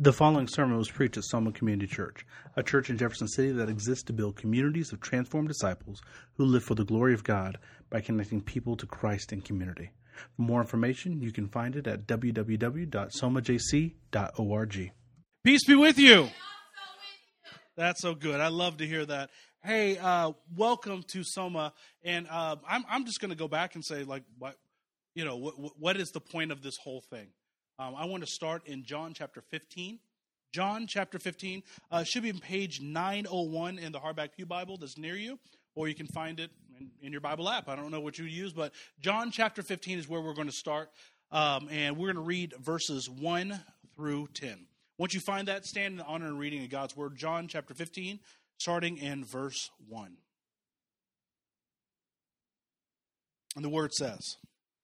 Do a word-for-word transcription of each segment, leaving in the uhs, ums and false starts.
The following sermon was preached at Soma Community Church, a church in Jefferson City that exists to build communities of transformed disciples who live for the glory of God by connecting people to Christ and community. For more information, you can find it at w w w dot soma j c dot org. Peace be with you. That's so good. I love to hear that. Hey, uh, welcome to Soma. And uh, I'm I'm just going to go back and say, like, what you know, what what is the point of this whole thing? Um, I want to start in John chapter fifteen. John chapter fifteen uh, should be on page nine oh one in the Hardback Pew Bible that's near you, or you can find it in, in your Bible app. I don't know what you use, but John chapter fifteen is where we're going to start, um, and we're going to read verses one through ten. Once you find that, stand in the honor and reading of God's Word. John chapter fifteen, starting in verse one. And the Word says,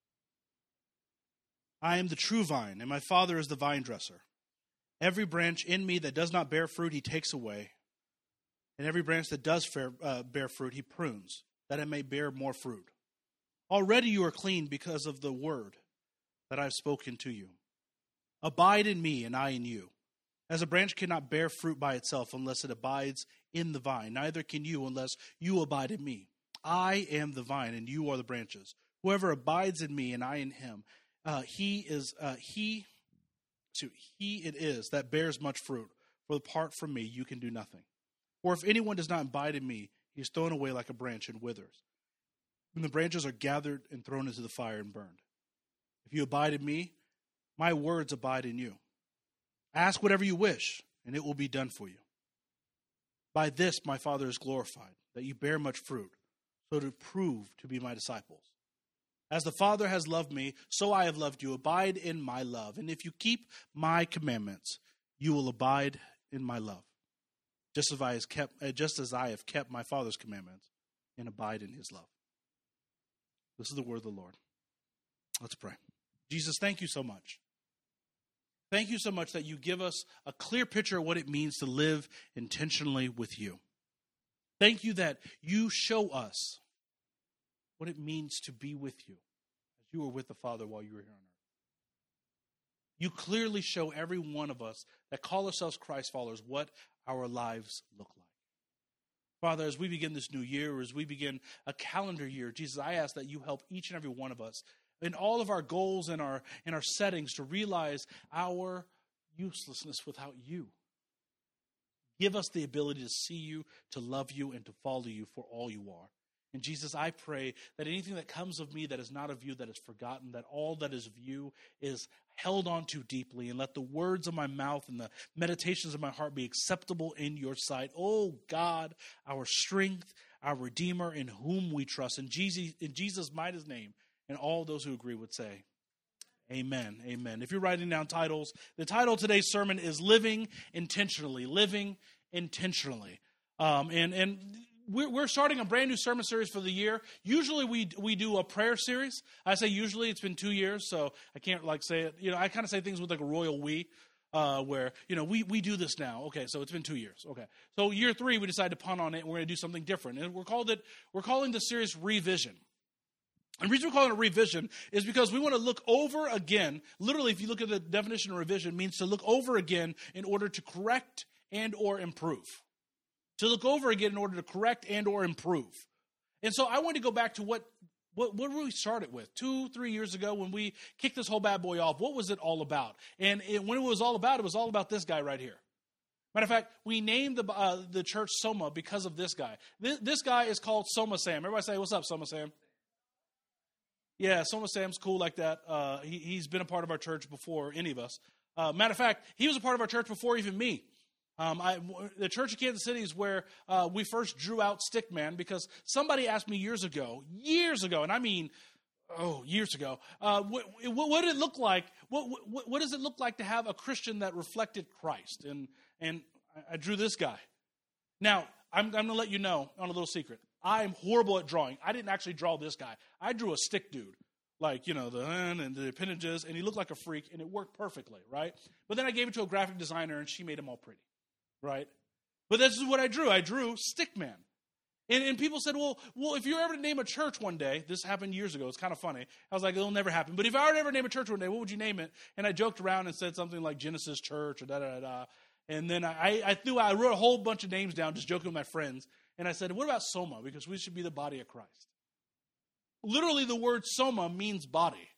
I am the true vine, and my Father is the vine dresser. Every branch in me that does not bear fruit, he takes away. And every branch that does bear, uh, bear fruit, he prunes, that it may bear more fruit. Already you are clean because of the word that I have spoken to you. Abide in me, and I in you. As a branch cannot bear fruit by itself unless it abides in the vine, neither can you unless you abide in me. I am the vine, and you are the branches. Whoever abides in me, and I in him, Uh, he is uh, he, so he it is that bears much fruit. For apart from me, you can do nothing. For if anyone does not abide in me, he is thrown away like a branch and withers. And the branches are gathered and thrown into the fire and burned. If you abide in me, my words abide in you. Ask whatever you wish, and it will be done for you. By this my Father is glorified, that you bear much fruit, so to prove to be my disciples. As the Father has loved me, so I have loved you. Abide in my love. And if you keep my commandments, you will abide in my love. Just as I have kept, just as I have kept my Father's commandments and abide in his love. This is the word of the Lord. Let's pray. Jesus, thank you so much. Thank you so much that you give us a clear picture of what it means to live intentionally with you. Thank you that you show us what it means to be with you, as you were with the Father while you were here on earth. You clearly show every one of us that call ourselves Christ followers what our lives look like. Father, as we begin this new year, or as we begin a calendar year, Jesus, I ask that you help each and every one of us in all of our goals and our, and our settings to realize our uselessness without you. Give us the ability to see you, to love you, and to follow you for all you are. And Jesus, I pray that anything that comes of me that is not of you, that is forgotten, that all that is of you is held on to deeply, and let the words of my mouth and the meditations of my heart be acceptable in your sight. Oh God, our strength, our Redeemer, in whom we trust. In Jesus, in Jesus' mighty name, and all those who agree would say, amen, amen. If you're writing down titles, the title of today's sermon is Living Intentionally, Living Intentionally. Um, and, and, We're, we're starting a brand new sermon series for the year. Usually we we do a prayer series. I say usually, it's been two years, so I can't like say it. You know, I kind of say things with like a royal we, uh, where, you know, we, we do this now. Okay, so it's been two years. Okay, so year three, we decided to punt on it, and we're going to do something different. And we're called it, we're calling the series Revision. And the reason we're calling it revision is because we want to look over again. Literally, if you look at the definition of revision, it means to look over again in order to correct and or improve. To look over again in order to correct and or improve. And so I want to go back to what, what, what we started with two, three years ago when we kicked this whole bad boy off. What was it all about? And it, when it was all about, it was all about this guy right here. Matter of fact, we named the uh, the church Soma because of this guy. This, this guy is called Soma Sam. Everybody say, what's up, Soma Sam? Yeah, Soma Sam's cool like that. Uh, he, he's been a part of our church before any of us. Uh, matter of fact, he was a part of our church before even me. Um, I, the Church of Kansas City is where uh, we first drew out Stickman, because somebody asked me years ago, years ago, and I mean, oh, years ago, uh, what, what, what did it look like? What, what, what does it look like to have a Christian that reflected Christ? And and I drew this guy. Now, I'm, I'm going to let you know on a little secret. I'm horrible at drawing. I didn't actually draw this guy. I drew a stick dude. Like, you know, the and the appendages, and he looked like a freak, and it worked perfectly, right? But then I gave it to a graphic designer, and she made him all pretty. Right? But this is what I drew. I drew Stickman. And, and people said, well, well, if you're ever to name a church one day, this happened years ago, it's kind of funny. I was like, it'll never happen. But if I were to ever name a church one day, what would you name it? And I joked around and said something like Genesis Church or da-da-da-da. And then I, I threw, I wrote a whole bunch of names down, just joking with my friends. And I said, what about Soma? Because we should be the body of Christ. Literally, the word Soma means body.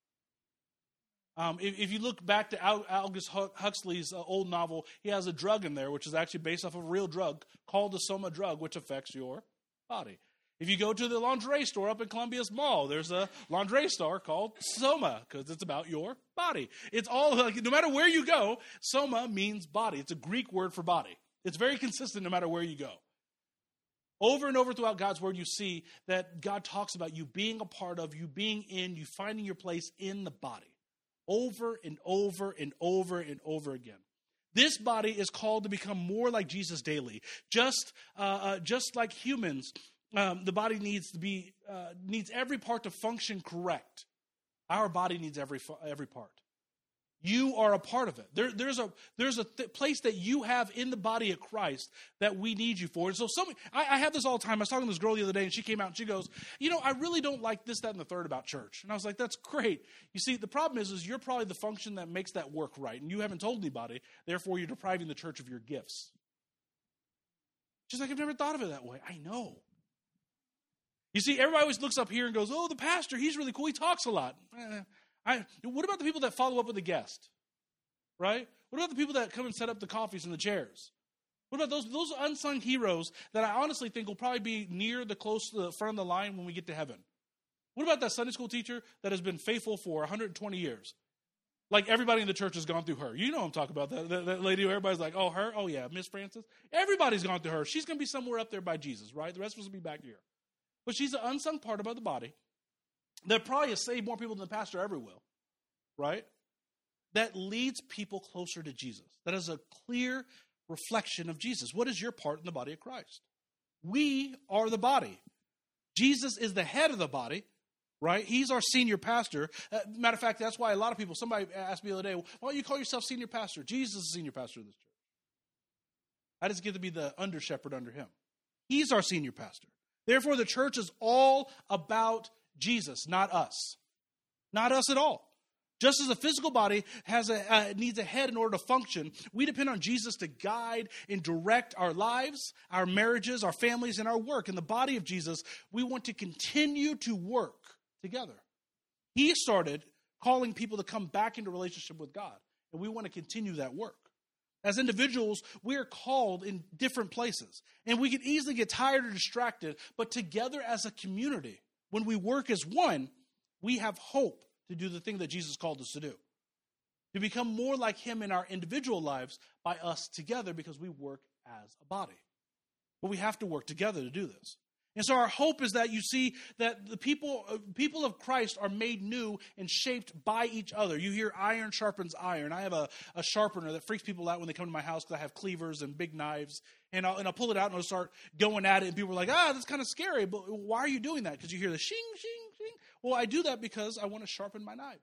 Um, if, if you look back to Al, Aldous Huxley's uh, old novel, he has a drug in there, which is actually based off of a real drug called the Soma drug, which affects your body. If you go to the lingerie store up in Columbia's Mall, there's a lingerie store called Soma because it's about your body. It's all, like, no matter where you go, Soma means body. It's a Greek word for body. It's very consistent no matter where you go. Over and over throughout God's word, you see that God talks about you being a part of, you being in, you finding your place in the body. Over and over and over and over again. This body is called to become more like Jesus daily. Just, uh, uh, just like humans, um, the body needs to be uh, needs every part to function correct. Our body needs every every part. You are a part of it. There, there's a there's a th- place that you have in the body of Christ that we need you for. And so, some I, I have this all the time. I was talking to this girl the other day, and she came out and she goes, "You know, I really don't like this, that, and the third about church." And I was like, "That's great." You see, the problem is, is you're probably the function that makes that work right, and you haven't told anybody. Therefore, you're depriving the church of your gifts. She's like, "I've never thought of it that way." I know. You see, everybody always looks up here and goes, "Oh, the pastor, he's really cool. He talks a lot." Eh. I, what about the people that follow up with the guest, right? What about the people that come and set up the coffees and the chairs? What about those those unsung heroes that I honestly think will probably be near the close to the front of the line when we get to heaven? What about that Sunday school teacher that has been faithful for one hundred twenty years? Like everybody in the church has gone through her. You know I'm talking about, that, that, that lady who everybody's like, oh, her? Oh, yeah, Miss Francis. Everybody's gone through her. She's going to be somewhere up there by Jesus, right? The rest of us will be back here. But she's an unsung part about the body that probably has saved more people than the pastor ever will, right? That leads people closer to Jesus. That is a clear reflection of Jesus. What is your part in the body of Christ? We are the body. Jesus is the head of the body, right? He's our senior pastor. Uh, matter of fact, that's why a lot of people, somebody asked me the other day, why don't you call yourself senior pastor? Jesus is the senior pastor of this church. I just get to be the under shepherd under him. He's our senior pastor. Therefore, the church is all about Jesus, not us. Not us at all. Just as a physical body has a uh, needs a head in order to function, we depend on Jesus to guide and direct our lives, our marriages, our families, and our work. In the body of Jesus, we want to continue to work together. He started calling people to come back into relationship with God, and we want to continue that work. As individuals, we are called in different places, and we can easily get tired or distracted, but together as a community, when we work as one, we have hope to do the thing that Jesus called us to do. To become more like him in our individual lives by us together because we work as a body. But we have to work together to do this. And so our hope is that you see that the people, uh, people of Christ are made new and shaped by each other. You hear iron sharpens iron. I have a, a sharpener that freaks people out when they come to my house because I have cleavers and big knives. And I'll, and I'll pull it out and I'll start going at it. And people are like, ah, that's kind of scary. But why are you doing that? Because you hear the shing, shing, shing. Well, I do that because I want to sharpen my knives.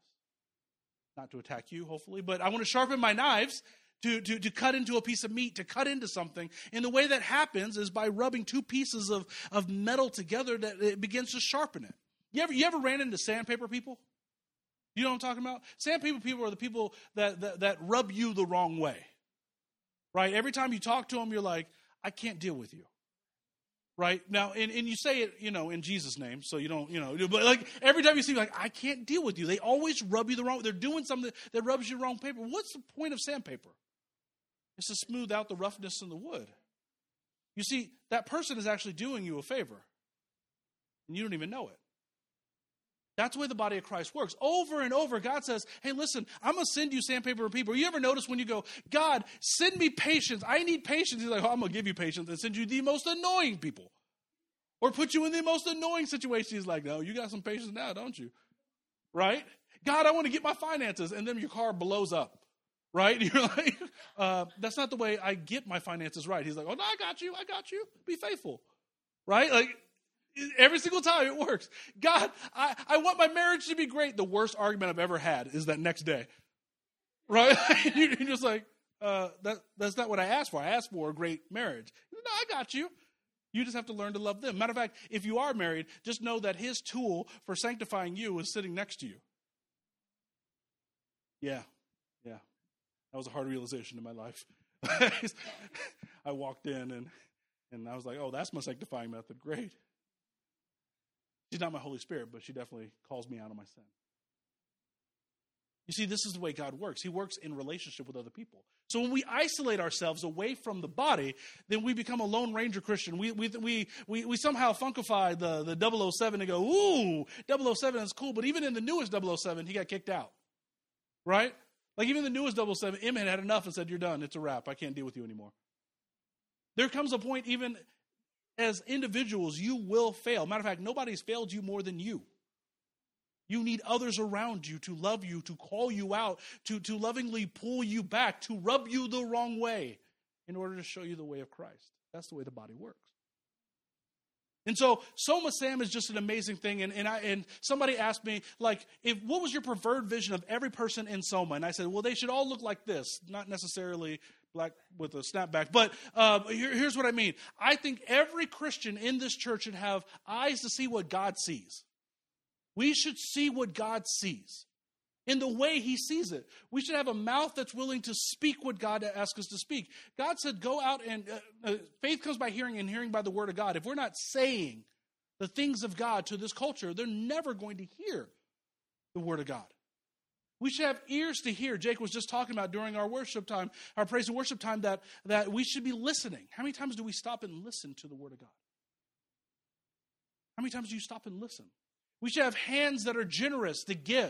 Not to attack you, hopefully, but I want to sharpen my knives to, to, to cut into a piece of meat, to cut into something. And the way that happens is by rubbing two pieces of, of metal together that it begins to sharpen it. You ever, you ever ran into sandpaper people? You know what I'm talking about? Sandpaper people are the people that, that, that rub you the wrong way. Right? Every time you talk to them, you're like, I can't deal with you. Right? Now, and, and you say it, you know, in Jesus' name, so you don't, you know, but like every time you see, like, I can't deal with you. They always rub you the wrong, they're doing something that rubs you the wrong paper. What's the point of sandpaper? It's to smooth out the roughness in the wood. You see, that person is actually doing you a favor, and you don't even know it. That's the way the body of Christ works. Over and over, God says, hey, listen, I'm going to send you sandpaper people. You ever notice when you go, God, send me patience. I need patience. He's like, oh, I'm going to give you patience and send you the most annoying people. Or put you in the most annoying situation. He's like, no, you got some patience now, don't you? Right? God, I want to get my finances. And then your car blows up. Right? You're like, uh, that's not the way I get my finances right. He's like, oh, no, I got you. I got you. Be faithful. Right? Like, every single time it works. God, I, I want my marriage to be great. The worst argument I've ever had is that next day. Right? You're just like, uh, that, that's not what I asked for. I asked for a great marriage. No, I got you. You just have to learn to love them. Matter of fact, if you are married, just know that his tool for sanctifying you is sitting next to you. Yeah, yeah. That was a hard realization in my life. I walked in and, and I was like, oh, that's my sanctifying method. Great. She's not my Holy Spirit, but she definitely calls me out on my sin. You see, this is the way God works. He works in relationship with other people. So when we isolate ourselves away from the body, then we become a Lone Ranger Christian. We we we we, we somehow funkify the, the double oh seven and go, ooh, double oh seven is cool. But even in the newest double oh seven, he got kicked out. Right? Like even the newest double oh seven, Emmett had enough and said, you're done. It's a wrap. I can't deal with you anymore. There comes a point, even as individuals, you will fail. Matter of fact, nobody's failed you more than you. You need others around you to love you, to call you out, to, to lovingly pull you back, to rub you the wrong way in order to show you the way of Christ. That's the way the body works. And so Soma Sam is just an amazing thing. And, and, I, and somebody asked me, like, if what was your preferred vision of every person in Soma? And I said, well, they should all look like this, not necessarily black with a snapback. But uh, here, here's what I mean. I think every Christian in this church should have eyes to see what God sees. We should see what God sees in the way he sees it. We should have a mouth that's willing to speak what God asks us to speak. God said, go out and uh, uh, faith comes by hearing and hearing by the word of God. If we're not saying the things of God to this culture, they're never going to hear the word of God. We should have ears to hear. Jake was just talking about during our worship time, our praise and worship time, that, that we should be listening. How many times do we stop and listen to the word of God? How many times do you stop and listen? We should have hands that are generous to give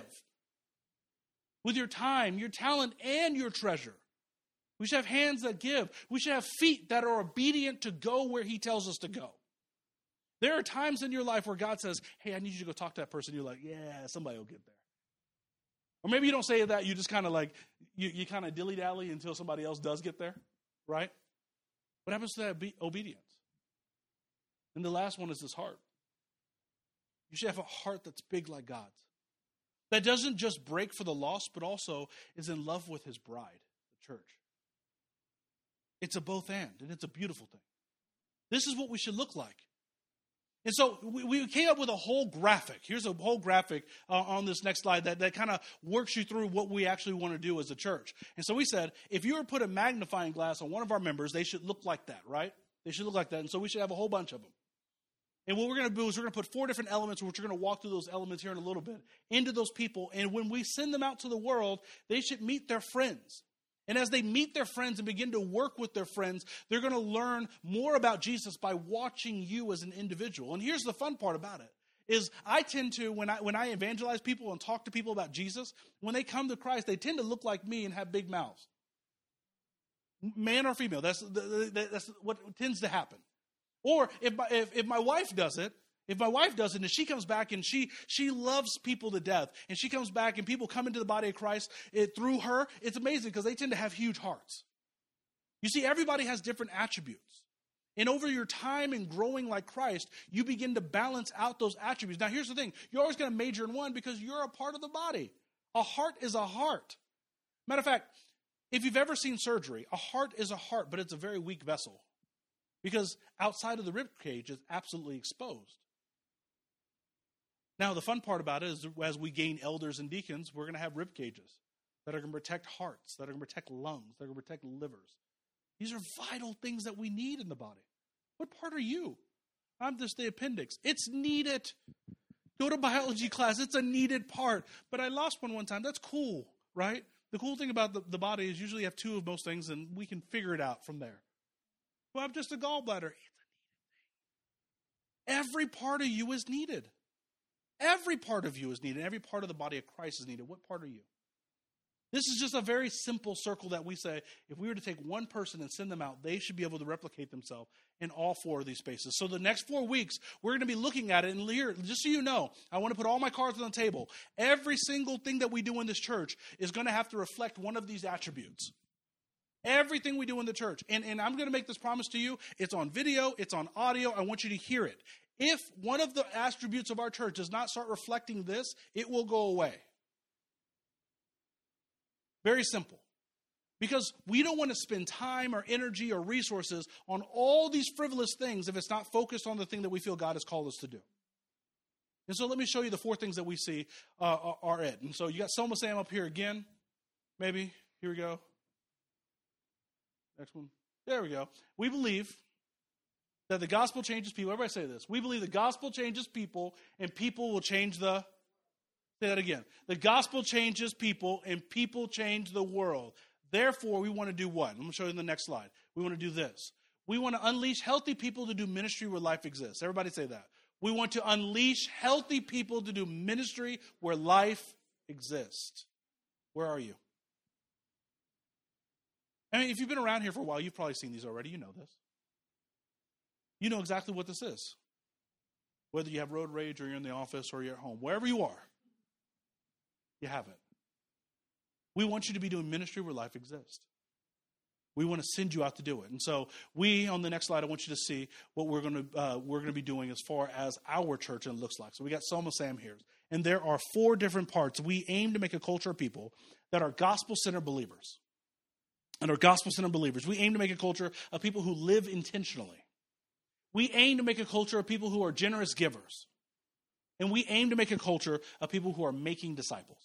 with your time, your talent, and your treasure. We should have hands that give. We should have feet that are obedient to go where he tells us to go. There are times in your life where God says, hey, I need you to go talk to that person. You're like, yeah, somebody will get there. Or maybe you don't say that. You just kind of like, you, you kind of dilly-dally until somebody else does get there, right? What happens to that obedience? And the last one is this heart. You should have a heart that's big like God's. That doesn't just break for the lost, but also is in love with his bride, the church. It's a both and, and it's a beautiful thing. This is what we should look like. And so we, we came up with a whole graphic. Here's a whole graphic uh, on this next slide that, that kind of works you through what we actually want to do as a church. And so we said, if you were to put a magnifying glass on one of our members, they should look like that, right? They should look like that. And so we should have a whole bunch of them. And what we're going to do is we're going to put four different elements, which we're going to walk through those elements here in a little bit, into those people. And when we send them out to the world, they should meet their friends. And as they meet their friends and begin to work with their friends, they're going to learn more about Jesus by watching you as an individual. And here's the fun part about it, is I tend to, when I when I evangelize people and talk to people about Jesus, when they come to Christ, they tend to look like me and have big mouths. Man or female, that's, that's what tends to happen. Or if my, if, if my wife does it, if my wife does it and she comes back and she she loves people to death and she comes back and people come into the body of Christ it, through her, it's amazing because they tend to have huge hearts. You see, everybody has different attributes. And over your time in growing like Christ, you begin to balance out those attributes. Now, here's the thing. You're always going to major in one because you're a part of the body. A heart is a heart. Matter of fact, if you've ever seen surgery, a heart is a heart, but it's a very weak vessel. Because outside of the rib cage is absolutely exposed. Now, the fun part about it is as we gain elders and deacons, we're going to have rib cages that are going to protect hearts, that are going to protect lungs, that are going to protect livers. These are vital things that we need in the body. What part are you? I'm just the appendix. It's needed. Go to biology class. It's a needed part. But I lost one one time. That's cool, right? The cool thing about the, the body is usually you have two of most things, and we can figure it out from there. Well, I'm just a gallbladder. It's a needed thing. Every part of you is needed. Every part of you is needed. Every part of the body of Christ is needed. What part are you? This is just a very simple circle that we say, if we were to take one person and send them out, they should be able to replicate themselves in all four of these spaces. So the next four weeks, we're going to be looking at it. And here, just so you know, I want to put all my cards on the table. Every single thing that we do in this church is going to have to reflect one of these attributes. Everything we do in the church. And, and I'm going to make this promise to you. It's on video. It's on audio. I want you to hear it. If one of the attributes of our church does not start reflecting this, it will go away. Very simple. Because we don't want to spend time or energy or resources on all these frivolous things if it's not focused on the thing that we feel God has called us to do. And so let me show you the four things that we see uh, are it. And so you got Soma Sam up here again. Maybe. Here we go. Next one. There we go. We believe that the gospel changes people. Everybody say this. We believe the gospel changes people and people will change the... Say that again. The gospel changes people and people change the world. Therefore, we want to do what? I'm going to show you in the next slide. We want to do this. We want to unleash healthy people to do ministry where life exists. Everybody say that. We want to unleash healthy people to do ministry where life exists. Where are you? I mean, if you've been around here for a while, you've probably seen these already. You know this. You know exactly what this is. Whether you have road rage or you're in the office or you're at home, wherever you are, you have it. We want you to be doing ministry where life exists. We want to send you out to do it. And so we, on the next slide, I want you to see what we're going to uh, we're going to be doing as far as our church and it looks like. So we got Soma Sam here. And there are four different parts. We aim to make a culture of people that are gospel-centered believers. And are gospel-centered believers. We aim to make a culture of people who live intentionally. We aim to make a culture of people who are generous givers. And we aim to make a culture of people who are making disciples.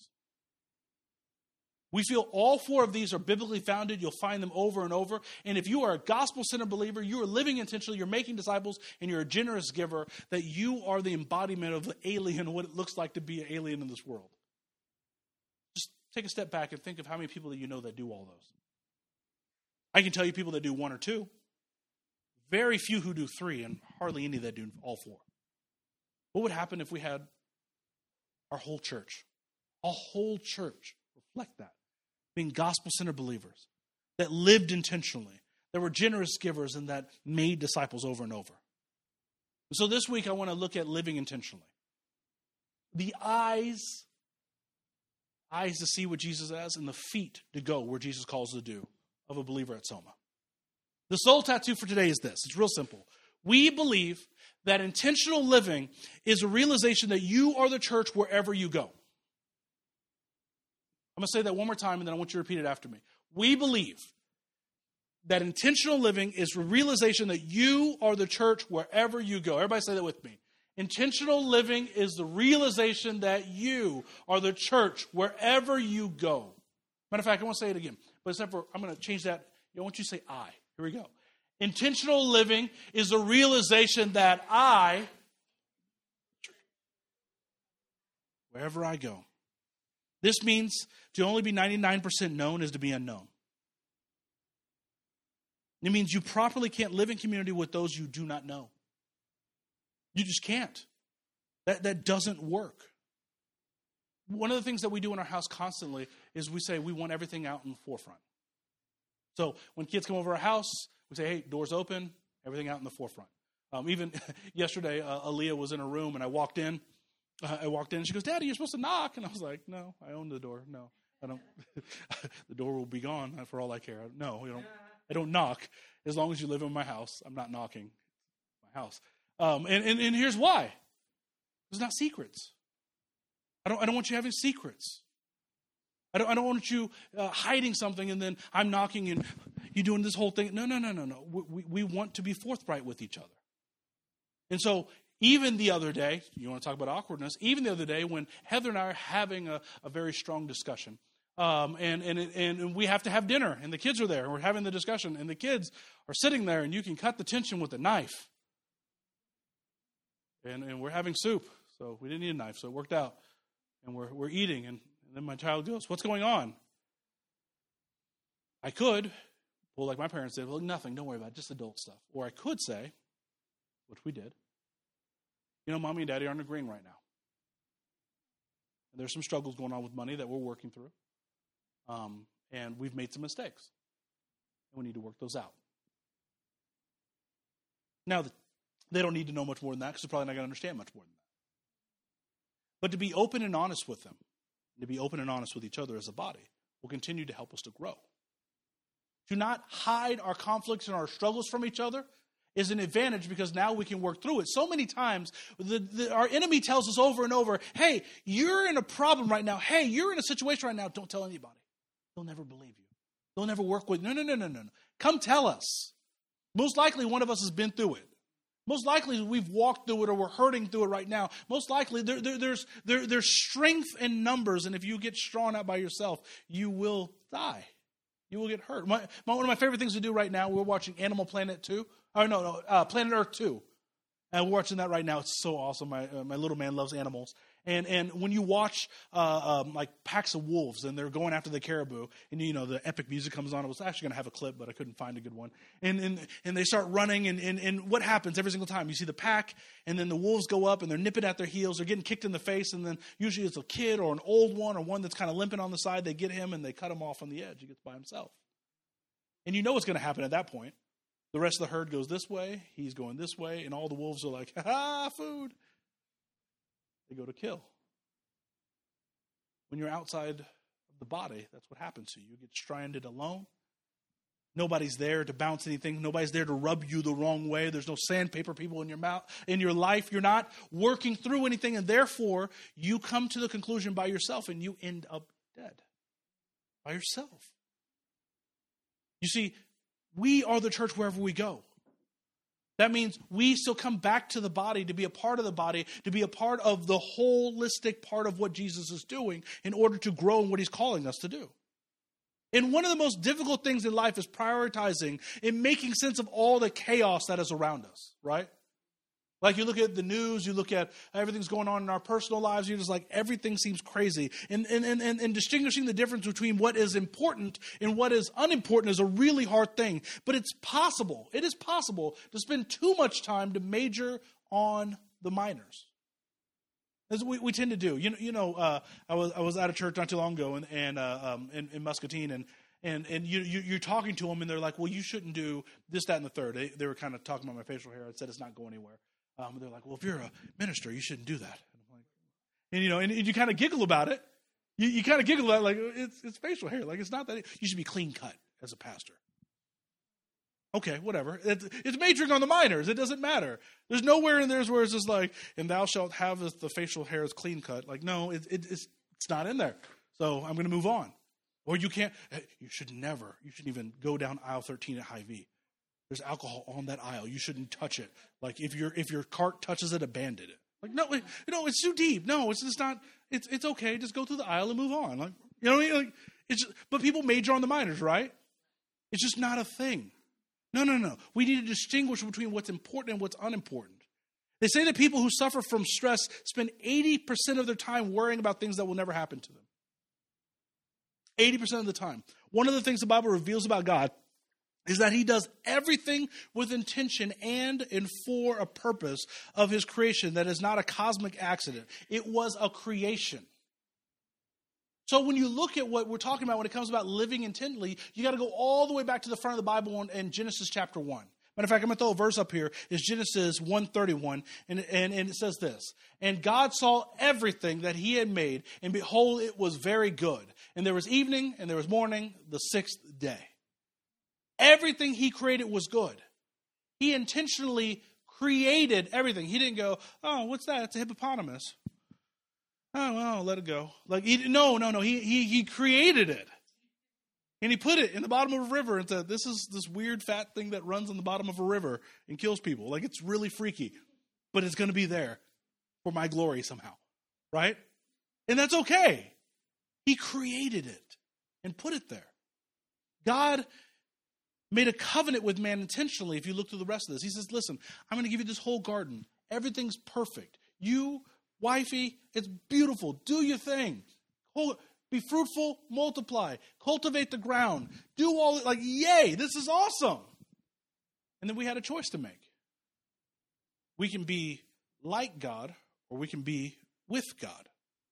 We feel all four of these are biblically founded. You'll find them over and over. And if you are a gospel-centered believer, you are living intentionally, you're making disciples, and you're a generous giver, that you are the embodiment of the alien, what it looks like to be an alien in this world. Just take a step back and think of how many people that you know that do all those. I can tell you people that do one or two. Very few who do three, and hardly any that do all four. What would happen if we had our whole church, a whole church, reflect that? Being gospel-centered believers that lived intentionally, that were generous givers, and that made disciples over and over. So this week I want to look at living intentionally. The eyes, eyes to see what Jesus has, and the feet to go where Jesus calls to do of a believer at Soma. The soul tattoo for today is this. It's real simple. We believe that intentional living is a realization that you are the church wherever you go. I'm going to say that one more time, and then I want you to repeat it after me. We believe that intentional living is a realization that you are the church wherever you go. Everybody say that with me. Intentional living is the realization that you are the church wherever you go. Matter of fact, I want to say it again. But except for, I'm going to change that. I want you to say I. Here we go. Intentional living is the realization that I, wherever I go. This means to only be ninety-nine percent known is to be unknown. It means you properly can't live in community with those you do not know. You just can't. That, that doesn't work. One of the things that we do in our house constantly is we say we want everything out in the forefront. So when kids come over our house, we say, hey, doors open, everything out in the forefront. Um, even yesterday, uh, Aaliyah was in her room, and I walked in. Uh, I walked in, and she goes, Daddy, you're supposed to knock. And I was like, no, I own the door. No, I don't. The door will be gone for all I care. No, you don't. I don't knock. As long as you live in my house, I'm not knocking my house. Um, and, and, and here's why. There's not secrets. I don't, I don't want you having secrets. I don't, I don't want you uh, hiding something and then I'm knocking and you doing this whole thing. No, no, no, no, no. We, we want to be forthright with each other. And so even the other day, you want to talk about awkwardness, even the other day when Heather and I are having a, a very strong discussion, um, and, and, and we have to have dinner and the kids are there and we're having the discussion and the kids are sitting there and you can cut the tension with a knife. And, and we're having soup, so we didn't need a knife, so it worked out. And we're we're eating, and, and then my child goes, what's going on? I could, well, like my parents did, well, nothing, don't worry about it, just adult stuff. Or I could say, which we did, you know, Mommy and Daddy aren't agreeing right now. And there's some struggles going on with money that we're working through. Um, and we've made some mistakes. And we need to work those out. Now, they don't need to know much more than that because they're probably not going to understand much more than that. But to be open and honest with them, to be open and honest with each other as a body, will continue to help us to grow. To not hide our conflicts and our struggles from each other is an advantage because now we can work through it. So many times, the, the, our enemy tells us over and over, hey, you're in a problem right now. Hey, you're in a situation right now. Don't tell anybody. They'll never believe you. They'll never work with, no, no, no, no, no. Come tell us. Most likely one of us has been through it. Most likely we've walked through it or we're hurting through it right now. Most likely there, there, there's, there, there's strength in numbers, and if you get strong out by yourself, you will die. You will get hurt. My, my, one of my favorite things to do right now, we're watching Animal Planet two. Oh, no, no, uh, Planet Earth two. And we're watching that right now. It's so awesome. My uh, my little man loves animals. And and when you watch uh, um, like packs of wolves and they're going after the caribou, and you know the epic music comes on. I was actually going to have a clip, but I couldn't find a good one. And and, and they start running, and, and, and what happens every single time? You see the pack, and then the wolves go up, and they're nipping at their heels. They're getting kicked in the face, and then usually it's a kid or an old one or one that's kind of limping on the side. They get him, and they cut him off on the edge. He gets by himself. And you know what's going to happen at that point. The rest of the herd goes this way, he's going this way, and all the wolves are like, ha-ha, food. They go to kill. When you're outside of the body, that's what happens to you. You get stranded alone. Nobody's there to bounce anything. Nobody's there to rub you the wrong way. There's no sandpaper people in your mouth, in your life. You're not working through anything, and therefore you come to the conclusion by yourself, and you end up dead by yourself. You see, we are the church wherever we go. That means we still come back to the body to be a part of the body, to be a part of the holistic part of what Jesus is doing in order to grow in what he's calling us to do. And one of the most difficult things in life is prioritizing and making sense of all the chaos that is around us, right? Like you look at the news, you look at everything's going on in our personal lives, you're just like, everything seems crazy. And, and, and, and distinguishing the difference between what is important and what is unimportant is a really hard thing. But it's possible, it is possible to spend too much time to major on the minors. As we, we tend to do. You know, you know uh, I was I was at a church not too long ago and, and uh, um, in, in Muscatine, and And and you, you, you're talking to them, and they're like, well, you shouldn't do this, that, and the third. They, they were kind of talking about my facial hair. I said it's not going anywhere. Um, they're like, well, if you're a minister, you shouldn't do that. And, I'm like, and you know, and, and you kind of giggle about it. You, you kind of giggle at it like, it's it's facial hair. Like, it's not that. It, you should be clean cut as a pastor. Okay, whatever. It's, it's majoring on the minors. It doesn't matter. There's nowhere in there where it's just like, and thou shalt have the facial hair is clean cut. Like, no, it, it, it's it's not in there. So I'm going to move on. Or you can't, you should never, you shouldn't even go down aisle thirteen at Hy-Vee. There's alcohol on that aisle. You shouldn't touch it. Like if your if your cart touches it, abandon it. Like, no, it, no, it's too deep. No, it's just not, it's it's okay. Just go through the aisle and move on. Like, you know what I mean? Like, it's just, but people major on the minors, right? It's just not a thing. No, no, no. We need to distinguish between what's important and what's unimportant. They say that people who suffer from stress spend eighty percent of their time worrying about things that will never happen to them. eighty percent of the time. One of the things the Bible reveals about God is that he does everything with intention and and for a purpose of his creation that is not a cosmic accident. It was a creation. So when you look at what we're talking about when it comes about living intently, you got to go all the way back to the front of the Bible in Genesis chapter one. Matter of fact, I'm going to throw a verse up here. It's Genesis one thirty-one, and, and, and it says this. And God saw everything that he had made, and behold, it was very good. And there was evening, and there was morning, the sixth day. Everything he created was good. He intentionally created everything. He didn't go, oh, what's that? It's a hippopotamus. Oh, well, let it go. Like, he, no, no, no. He, he, he created it. And he put it in the bottom of a river and said, this is this weird fat thing that runs in the bottom of a river and kills people. Like, it's really freaky. But it's going to be there for my glory somehow. Right? And that's okay. He created it and put it there. God made a covenant with man intentionally. If you look through the rest of this, he says, listen, I'm going to give you this whole garden. Everything's perfect. You, wifey, it's beautiful. Do your thing. Hold, be fruitful, multiply, cultivate the ground. Do all, like, yay, this is awesome. And then we had a choice to make. We can be like God or we can be with God.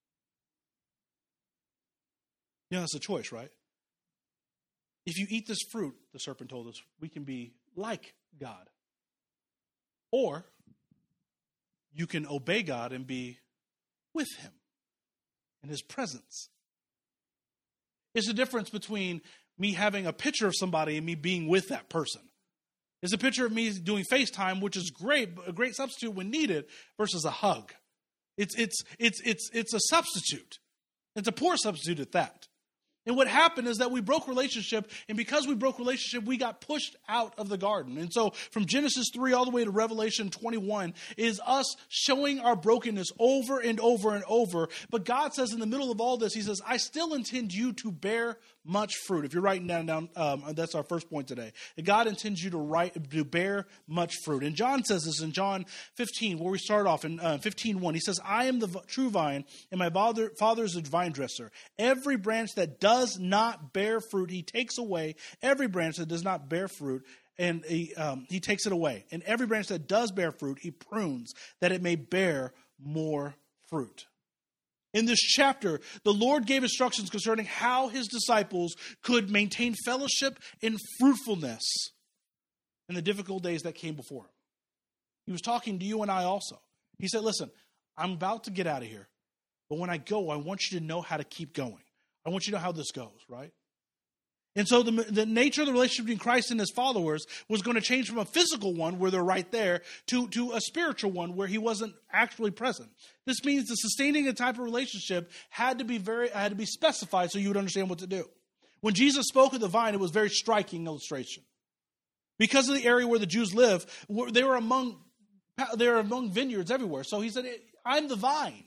You know, that's a choice, right? If you eat this fruit, the serpent told us, we can be like God. Or you can obey God and be with him in his presence. It's the difference between me having a picture of somebody and me being with that person. It's a picture of me doing FaceTime, which is great, a great substitute when needed, versus a hug. It's it's it's it's it's a substitute. It's a poor substitute at that. And what happened is that we broke relationship, and because we broke relationship, we got pushed out of the garden. And so from Genesis three all the way to Revelation twenty-one is us showing our brokenness over and over and over. But God says in the middle of all this, he says, I still intend you to bear much fruit. If you're writing down, down um, that's our first point today. That God intends you to write, to bear much fruit. And John says this in John fifteen, where we start off in uh, fifteen one. He says, I am the v- true vine, and my father, father is the vine dresser. Every branch that does not bear fruit, he takes away. Every branch that does not bear fruit, and he, um, he takes it away. And every branch that does bear fruit, he prunes, that it may bear more fruit. In this chapter, the Lord gave instructions concerning how his disciples could maintain fellowship and fruitfulness in the difficult days that came before him. He was talking to you and I also. He said, listen, I'm about to get out of here, but when I go, I want you to know how to keep going. I want you to know how this goes, right? And so the, the nature of the relationship between Christ and his followers was going to change from a physical one where they're right there to, to a spiritual one where he wasn't actually present. This means that sustaining a type of relationship had to be very had to be specified so you would understand what to do. When Jesus spoke of the vine, it was a very striking illustration. Because of the area where the Jews live, they were among they were among vineyards everywhere. So he said, I'm the vine.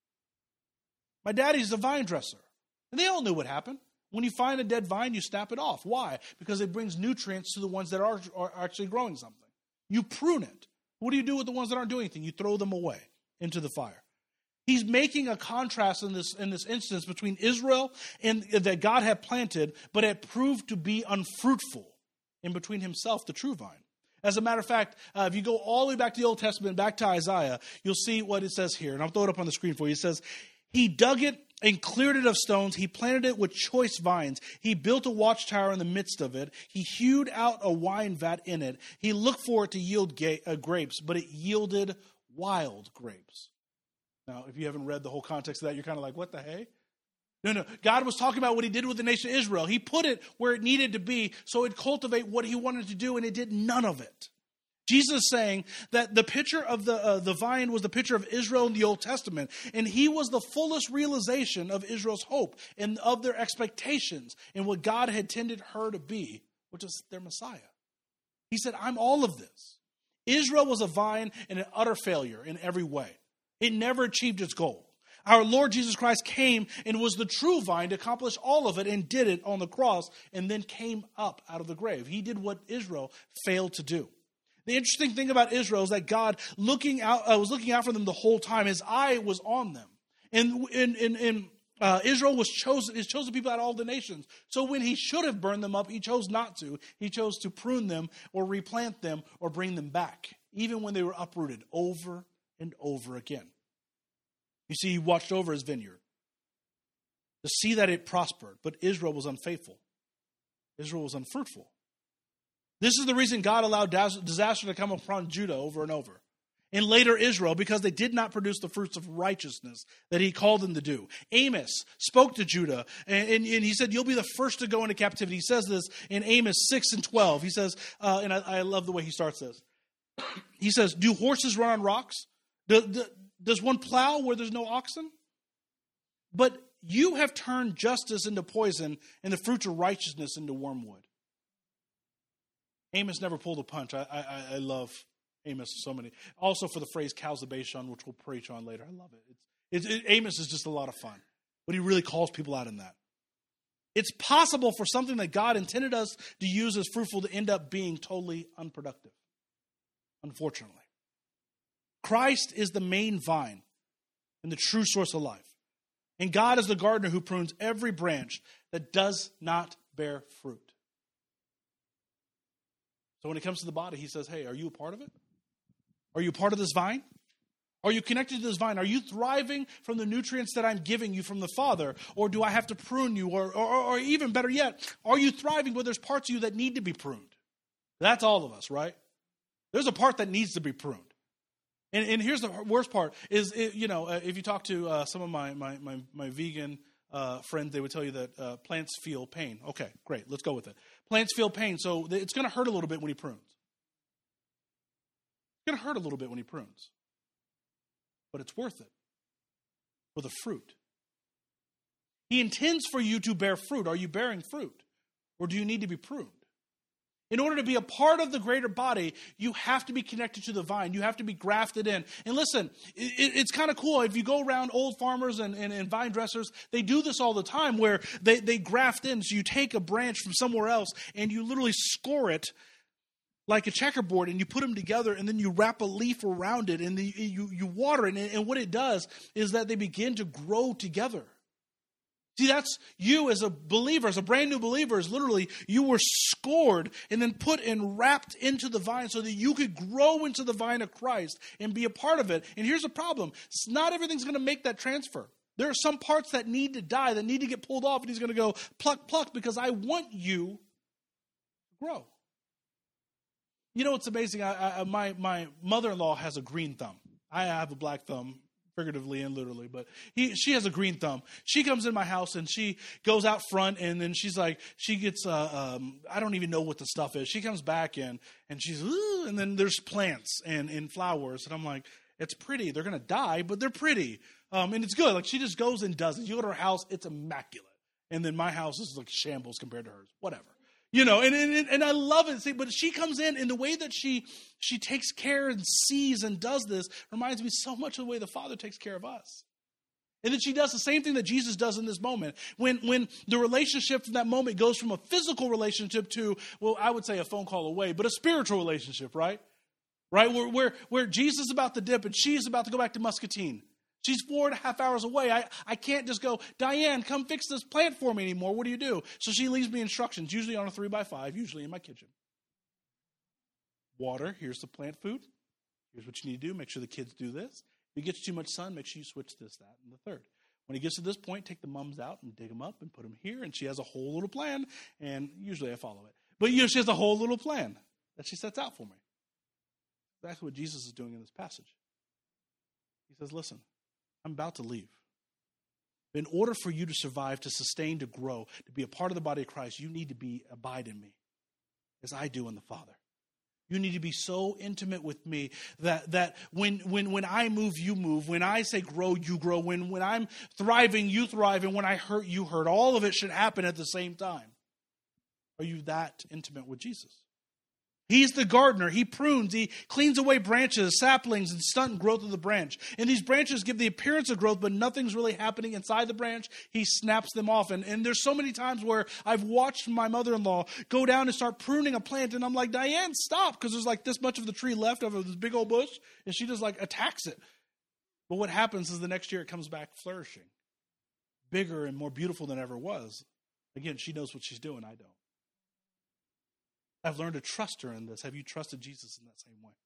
My daddy's the vine dresser. And they all knew what happened. When you find a dead vine, you snap it off. Why? Because it brings nutrients to the ones that are, are actually growing something. You prune it. What do you do with the ones that aren't doing anything? You throw them away into the fire. He's making a contrast in this in this instance between Israel and that God had planted, but had proved to be unfruitful, in between himself, the true vine. As a matter of fact, uh, if you go all the way back to the Old Testament, back to Isaiah, you'll see what it says here. And I'll throw it up on the screen for you. It says, he dug it and cleared it of stones. He planted it with choice vines. He built a watchtower in the midst of it. He hewed out a wine vat in it. He looked for it to yield ga- uh, grapes, but it yielded wild grapes. Now, if you haven't read the whole context of that, you're kind of like, what the hey? No, no. God was talking about what he did with the nation of Israel. He put it where it needed to be so it'd cultivate what he wanted to do, and it did none of it. Jesus is saying that the picture of the uh, the vine was the picture of Israel in the Old Testament, and he was the fullest realization of Israel's hope and of their expectations and what God had intended her to be, which is their Messiah. He said, I'm all of this. Israel was a vine and an utter failure in every way. It never achieved its goal. Our Lord Jesus Christ came and was the true vine to accomplish all of it and did it on the cross and then came up out of the grave. He did what Israel failed to do. The interesting thing about Israel is that God looking out uh, was looking out for them the whole time. His eye was on them. And in, in, in uh, Israel was chosen, his chosen people out of all the nations. So when he should have burned them up, he chose not to. He chose to prune them or replant them or bring them back, even when they were uprooted over and over again. You see, he watched over his vineyard to see that it prospered, but Israel was unfaithful. Israel was unfruitful. This is the reason God allowed disaster to come upon Judah over and over. And later Israel, because they did not produce the fruits of righteousness that he called them to do. Amos spoke to Judah, and, and, and he said, you'll be the first to go into captivity. He says this in Amos six and twelve. He says, uh, and I, I love the way he starts this. He says, do horses run on rocks? Do, do, does one plow where there's no oxen? But you have turned justice into poison and the fruits of righteousness into wormwood. Amos never pulled a punch. I, I, I love Amos so many. Also for the phrase cows the Bashan, which we'll preach on later. I love it. It's, it, it. Amos is just a lot of fun. But he really calls people out in that. It's possible for something that God intended us to use as fruitful to end up being totally unproductive. Unfortunately. Christ is the main vine and the true source of life. And God is the gardener who prunes every branch that does not bear fruit. So when it comes to the body, he says, hey, are you a part of it? Are you a part of this vine? Are you connected to this vine? Are you thriving from the nutrients that I'm giving you from the Father? Or do I have to prune you? Or, or, or even better yet, are you thriving where there's parts of you that need to be pruned? That's all of us, right? There's a part that needs to be pruned. And, and here's the worst part is, it, you know, uh, if you talk to uh, some of my, my, my, my vegan uh, friends, they would tell you that uh, plants feel pain. Okay, great. Let's go with it. Plants feel pain, so it's going to hurt a little bit when he prunes. It's going to hurt a little bit when he prunes. But it's worth it for the fruit. He intends for you to bear fruit. Are you bearing fruit? Or do you need to be pruned? In order to be a part of the greater body, you have to be connected to the vine. You have to be grafted in. And listen, it, it's kind of cool. If you go around old farmers and, and, and vine dressers, they do this all the time where they, they graft in. So you take a branch from somewhere else and you literally score it like a checkerboard, and you put them together, and then you wrap a leaf around it, and the, you, you water it. And, and what it does is that they begin to grow together. See, that's you as a believer, as a brand new believer, is literally you were scored and then put and wrapped into the vine so that you could grow into the vine of Christ and be a part of it. And here's the problem. Not everything's going to make that transfer. There are some parts that need to die, that need to get pulled off, and he's going to go pluck, pluck, because I want you to grow. You know what's amazing? I, I, my, my mother-in-law has a green thumb. I have a black thumb, figuratively and literally, but he, she has a green thumb. She comes in my house and she goes out front, and then she's like, she gets, uh, um, I don't even know what the stuff is. She comes back in and she's, ooh, and then there's plants and, and flowers. And I'm like, it's pretty. They're going to die, but they're pretty. Um, and it's good. Like, she just goes and does it. You go to her house, it's immaculate. And then my house is like shambles compared to hers. Whatever. You know, and, and and I love it. See, but she comes in, and the way that she she takes care and sees and does this reminds me so much of the way the Father takes care of us. And then she does the same thing that Jesus does in this moment. When when the relationship from that moment goes from a physical relationship to, well, I would say a phone call away, but a spiritual relationship, right? Right? Where where, where Jesus is about to dip and she's about to go back to Muscatine. She's four and a half hours away. I, I can't just go, Diane, come fix this plant for me anymore. What do you do? So she leaves me instructions, usually on a three by five, usually in my kitchen. Water, here's the plant food. Here's what you need to do. Make sure the kids do this. If it gets too much sun, make sure you switch this, that, and the third. When it gets to this point, take the mums out and dig them up and put them here. And she has a whole little plan, and usually I follow it. But you know, she has a whole little plan that she sets out for me. That's what Jesus is doing in this passage. He says, listen, I'm about to leave. In order for you to survive, to sustain, to grow, to be a part of the body of Christ, you need to be abide in me, as I do in the Father. You need to be so intimate with me that, that when, when, when I move, you move. When I say grow, you grow. When, when I'm thriving, you thrive. And when I hurt, you hurt. All of it should happen at the same time. Are you that intimate with Jesus? He's the gardener. He prunes. He cleans away branches, saplings, and stunt growth of the branch. And these branches give the appearance of growth, but nothing's really happening inside the branch. He snaps them off. And, and there's so many times where I've watched my mother-in-law go down and start pruning a plant, and I'm like, Diane, stop, because there's like this much of the tree left of this big old bush, and she just like attacks it. But what happens is the next year it comes back flourishing, bigger and more beautiful than ever was. Again, she knows what she's doing. I don't. I've learned to trust her in this. Have you trusted Jesus in that same way?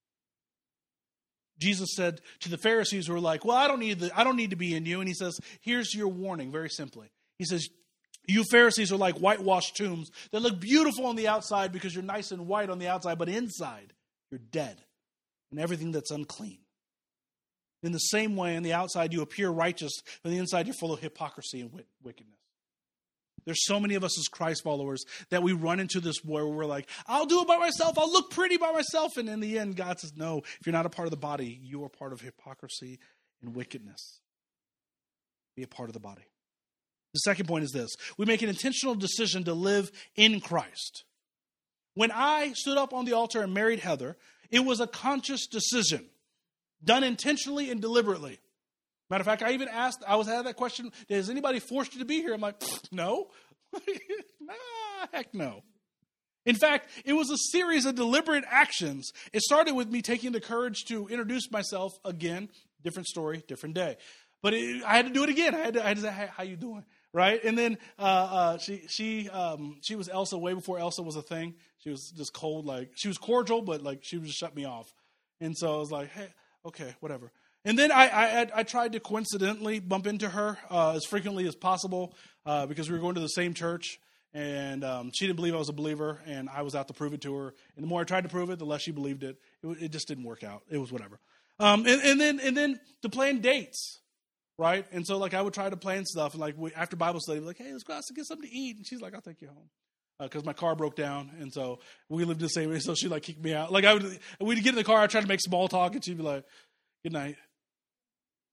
Jesus said to the Pharisees who were like, well, I don't need the, I don't need to be in you. And he says, here's your warning, very simply. He says, you Pharisees are like whitewashed tombs that look beautiful on the outside because you're nice and white on the outside, but inside you're dead and everything that's unclean. In the same way, on the outside you appear righteous, but on the inside you're full of hypocrisy and wickedness. There's so many of us as Christ followers that we run into this where we're like, I'll do it by myself. I'll look pretty by myself. And in the end, God says, no, if you're not a part of the body, you are part of hypocrisy and wickedness. Be a part of the body. The second point is this. We make an intentional decision to live in Christ. When I stood up on the altar and married Heather, it was a conscious decision, done intentionally and deliberately. Matter of fact, I even asked, I was had that question, has anybody forced you to be here? I'm like, no. Nah, heck no. In fact, it was a series of deliberate actions. It started with me taking the courage to introduce myself again. Different story, different day. But it, I had to do it again. I had to, I had to say, hey, how you doing? Right? And then uh, uh, she she um, she was Elsa way before Elsa was a thing. She was just cold, like, she was cordial, but like she would just shut me off. And so I was like, hey, okay, whatever. And then I, I I tried to coincidentally bump into her uh, as frequently as possible uh, because we were going to the same church, and um, she didn't believe I was a believer, and I was out to prove it to her. And the more I tried to prove it, the less she believed it. It, it just didn't work out. It was whatever. Um, and, and then and then to plan dates, right? And so like I would try to plan stuff, and like we, after Bible study, we'd be like, hey, let's go out and get something to eat. And she's like, I'll take you home. Because uh, my car broke down, and so we lived the same way. So she like kicked me out. Like I would, we'd get in the car, I'd try to make small talk, and she'd be like, "Good night."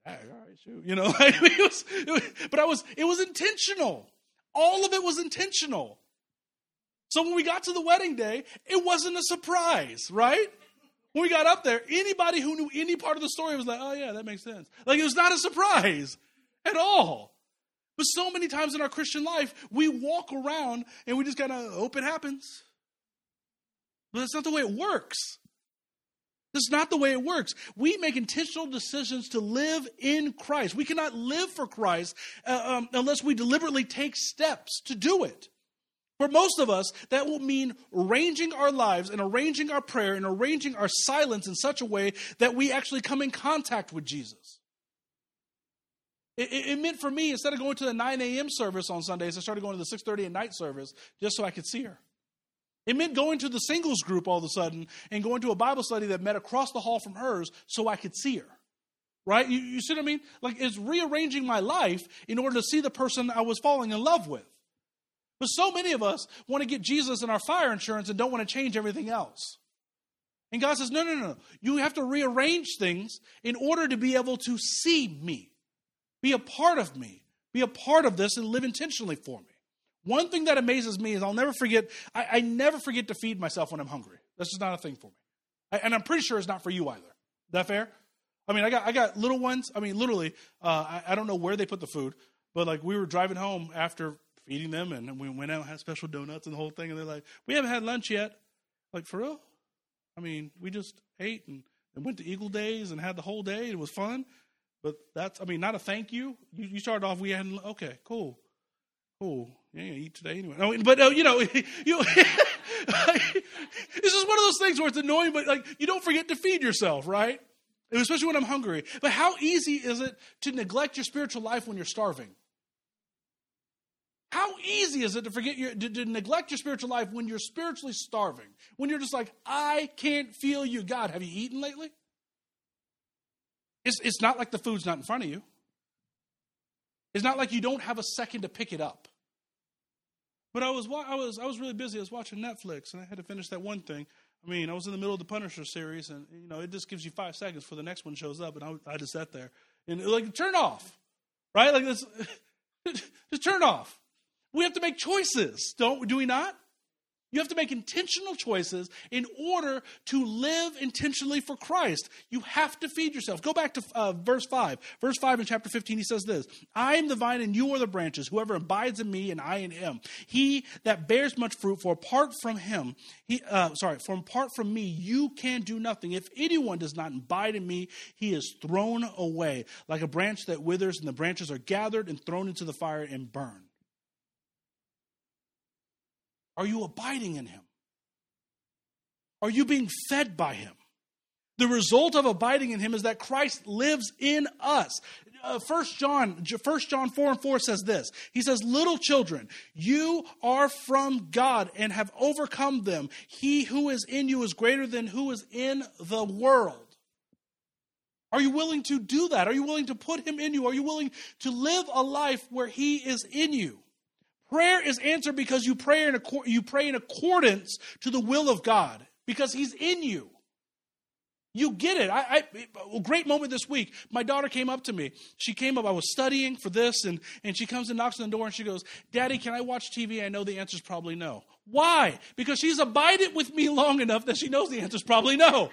all right, shoot. You know, I mean, it was, it was, but I was, it was intentional. All of it was intentional. So when we got to the wedding day, it wasn't a surprise, right? When we got up there, anybody who knew any part of the story was like, oh yeah, that makes sense. Like, it was not a surprise at all. But so many times in our Christian life, we walk around and we just kind of hope it happens. But that's not the way it works. That's not the way it works. We make intentional decisions to live in Christ. We cannot live for Christ uh, um, unless we deliberately take steps to do it. For most of us, that will mean arranging our lives and arranging our prayer and arranging our silence in such a way that we actually come in contact with Jesus. It, it, it meant for me, instead of going to the nine a.m. service on Sundays, I started going to the six thirty at night service just so I could see her. It meant going to the singles group all of a sudden and going to a Bible study that met across the hall from hers so I could see her. Right? You, you see what I mean? Like, it's rearranging my life in order to see the person I was falling in love with. But so many of us want to get Jesus in our fire insurance and don't want to change everything else. And God says, no, no, no. You have to rearrange things in order to be able to see me, be a part of me, be a part of this and live intentionally for me. One thing that amazes me is I'll never forget, I, I never forget to feed myself when I'm hungry. That's just not a thing for me. I, and I'm pretty sure it's not for you either. Is that fair? I mean, I got I got little ones. I mean, literally, uh, I, I don't know where they put the food, but like we were driving home after feeding them, and we went out and had special donuts and the whole thing, and they're like, we haven't had lunch yet. Like, for real? I mean, we just ate and, and went to Eagle Days and had the whole day. It was fun. But that's, I mean, not a thank you. You, you started off, we hadn't, okay, cool. Cool. You ain't gonna eat today anyway. No, but, uh, you know, you, this is one of those things where it's annoying, but like, you don't forget to feed yourself, right? Especially when I'm hungry. But how easy is it to neglect your spiritual life when you're starving? How easy is it to forget your, to, to neglect your spiritual life when you're spiritually starving? When you're just like, I can't feel you. God, have you eaten lately? It's, it's not like the food's not in front of you. It's not like you don't have a second to pick it up. But I was I was I was really busy. I was watching Netflix, and I had to finish that one thing. I mean, I was in the middle of the Punisher series, and you know, it just gives you five seconds before the next one shows up, and I, I just sat there and like, turn off, right? Like this, just turn off. We have to make choices, don't do we not? You have to make intentional choices in order to live intentionally for Christ. You have to feed yourself. Go back to uh, verse five. Verse five in chapter fifteen, he says this, I am the vine and you are the branches. Whoever abides in me and I in him. He that bears much fruit, for apart from him, he, uh, sorry, for apart from me, you can do nothing. If anyone does not abide in me, he is thrown away like a branch that withers, and the branches are gathered and thrown into the fire and burned. Are you abiding in him? Are you being fed by him? The result of abiding in him is that Christ lives in us. Uh, First John, First John four and four says this. He says, little children, you are from God and have overcome them. He who is in you is greater than who is in the world. Are you willing to do that? Are you willing to put him in you? Are you willing to live a life where he is in you? Prayer is answered because you pray in you pray in accordance to the will of God, because he's in you. You get it. I, I, a great moment this week. My daughter came up to me. She came up. I was studying for this, and, and she comes and knocks on the door, and she goes, Daddy, can I watch T V? I know the answer is probably no. Why? Because she's abided with me long enough that she knows the answer is probably no.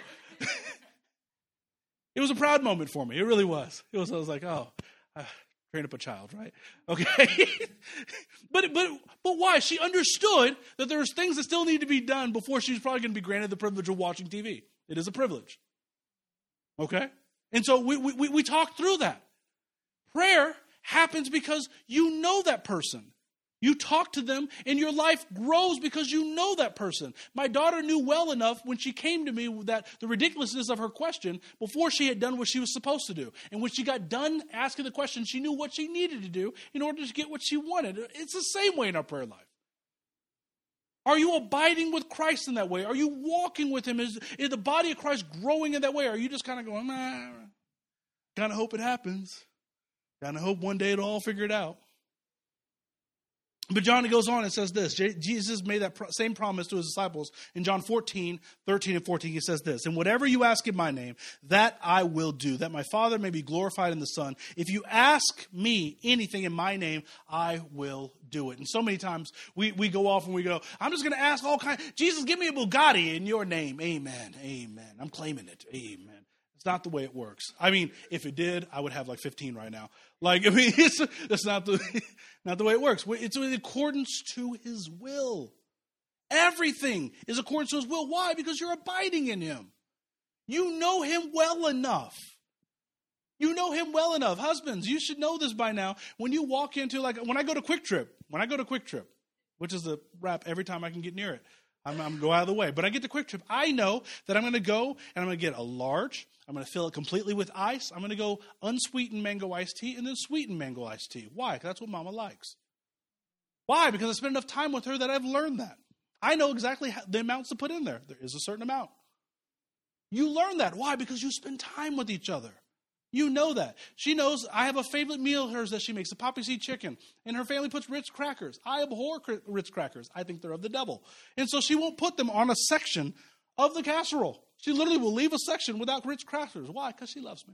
It was a proud moment for me. It really was. It was. I was like, oh. Uh, Train up a child, right? Okay. but but but why? She understood that there was things that still need to be done before she's probably going to be granted the privilege of watching T V. It is a privilege. Okay? And so we we we talked through that. Prayer happens because you know that person. You talk to them, and your life grows because you know that person. My daughter knew well enough when she came to me that the ridiculousness of her question before she had done what she was supposed to do. And when she got done asking the question, she knew what she needed to do in order to get what she wanted. It's the same way in our prayer life. Are you abiding with Christ in that way? Are you walking with him? Is, is the body of Christ growing in that way? Or are you just kind of going, nah, kind of hope it happens. Kind of hope one day it'll all figure it out. But John goes on and says this. Jesus made that same promise to his disciples in John fourteen, thirteen and fourteen. He says this, and whatever you ask in my name, that I will do, that my Father may be glorified in the Son. If you ask me anything in my name, I will do it. And so many times we, we go off and we go, I'm just going to ask all kinds. Jesus, give me a Bugatti in your name. Amen. Amen. I'm claiming it. Amen. It's not the way it works. I mean, if it did, I would have like fifteen right now. Like, I mean, it's, that's not the, not the way it works. It's in accordance to his will. Everything is according to his will. Why? Because you're abiding in him. You know him well enough. You know him well enough. Husbands, you should know this by now. When you walk into, like, when I go to Quick Trip, when I go to Quick Trip, which is a wrap every time I can get near it, I'm, I'm going to go out of the way. But I get to Quick Trip. I know that I'm going to go and I'm going to get a large. I'm going to fill it completely with ice. I'm going to go unsweetened mango iced tea and then sweetened mango iced tea. Why? Because that's what Mama likes. Why? Because I spent enough time with her that I've learned that. I know exactly how, the amounts to put in there. There is a certain amount. You learn that. Why? Because you spend time with each other. You know that. She knows I have a favorite meal of hers that she makes, the poppy seed chicken. And her family puts Ritz crackers. I abhor Ritz crackers. I think they're of the devil. And so she won't put them on a section of the casserole. She literally will leave a section without Ritz crackers. Why? Because she loves me.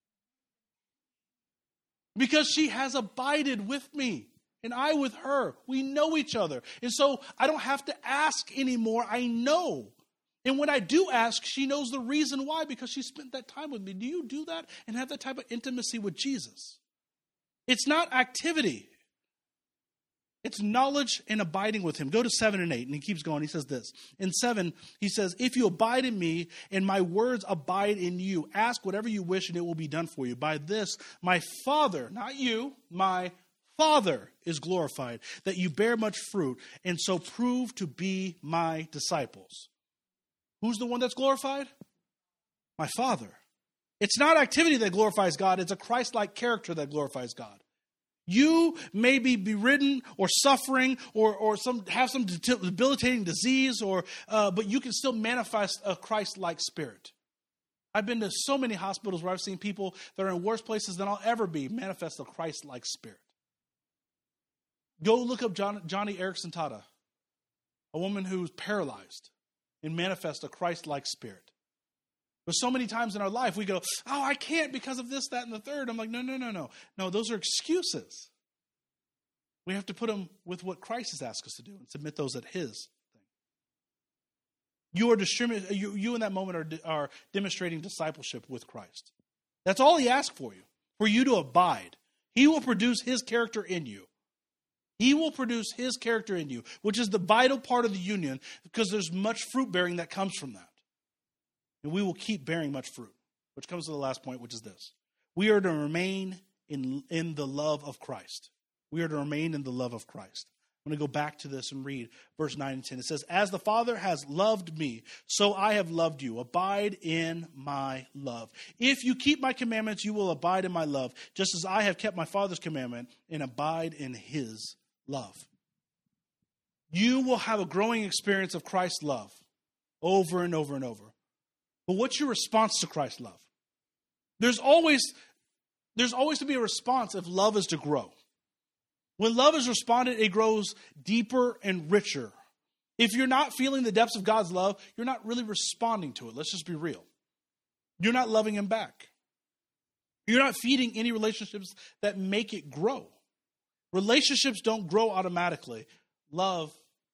Because she has abided with me. And I with her. We know each other. And so I don't have to ask anymore. I know. And when I do ask, she knows the reason why, because she spent that time with me. Do you do that and have that type of intimacy with Jesus? It's not activity. It's knowledge and abiding with him. Go to seven and eight, and he keeps going. He says this. In seven, he says, if you abide in me and my words abide in you, ask whatever you wish and it will be done for you. By this, my Father, not you, my Father is glorified, that you bear much fruit and so prove to be my disciples. Who's the one that's glorified? My Father. It's not activity that glorifies God. It's a Christ-like character that glorifies God. You may be bedridden or suffering or, or some have some debilitating disease, or uh, but you can still manifest a Christ-like spirit. I've been to so many hospitals where I've seen people that are in worse places than I'll ever be manifest a Christ-like spirit. Go look up John, Johnny Erickson Tata, a woman who's paralyzed, and manifest a Christ-like spirit. But so many times in our life we go, oh, I can't because of this, that, and the third. I'm like, no, no, no, no. No, those are excuses. We have to put them with what Christ has asked us to do and submit those at his thing. You are distribut- you, you in that moment are, are demonstrating discipleship with Christ. That's all he asks for you, for you to abide. He will produce his character in you. He will produce his character in you, which is the vital part of the union, because there's much fruit bearing that comes from that. And we will keep bearing much fruit, which comes to the last point, which is this. We are to remain in, in the love of Christ. We are to remain in the love of Christ. I'm going to go back to this and read verse nine and ten. It says, as the Father has loved me, so I have loved you. Abide in my love. If you keep my commandments, you will abide in my love, just as I have kept my Father's commandment and abide in his love. You will have a growing experience of Christ's love over and over and over. But what's your response to Christ's love? There's always, there's always to be a response if love is to grow. When love is responded, it grows deeper and richer. If you're not feeling the depths of God's love, you're not really responding to it. Let's just be real. You're not loving him back. You're not feeding any relationships that make it grow. Relationships don't grow automatically. Love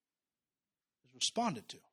is responded to.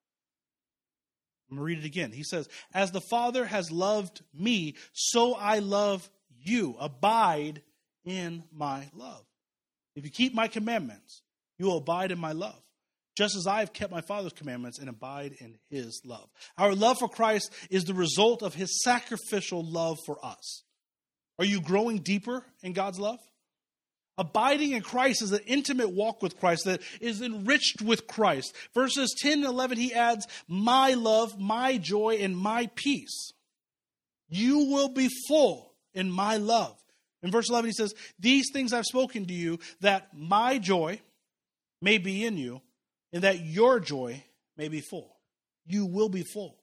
I'm going to read it again. He says, as the Father has loved me, so I love you. Abide in my love. If you keep my commandments, you will abide in my love, just as I have kept my Father's commandments and abide in his love. Our love for Christ is the result of his sacrificial love for us. Are you growing deeper in God's love? Abiding in Christ is an intimate walk with Christ that is enriched with Christ. Verses ten and eleven, he adds, my love, my joy, and my peace. You will be full in my love. In verse eleven, he says, these things I've spoken to you, that my joy may be in you, and that your joy may be full. You will be full.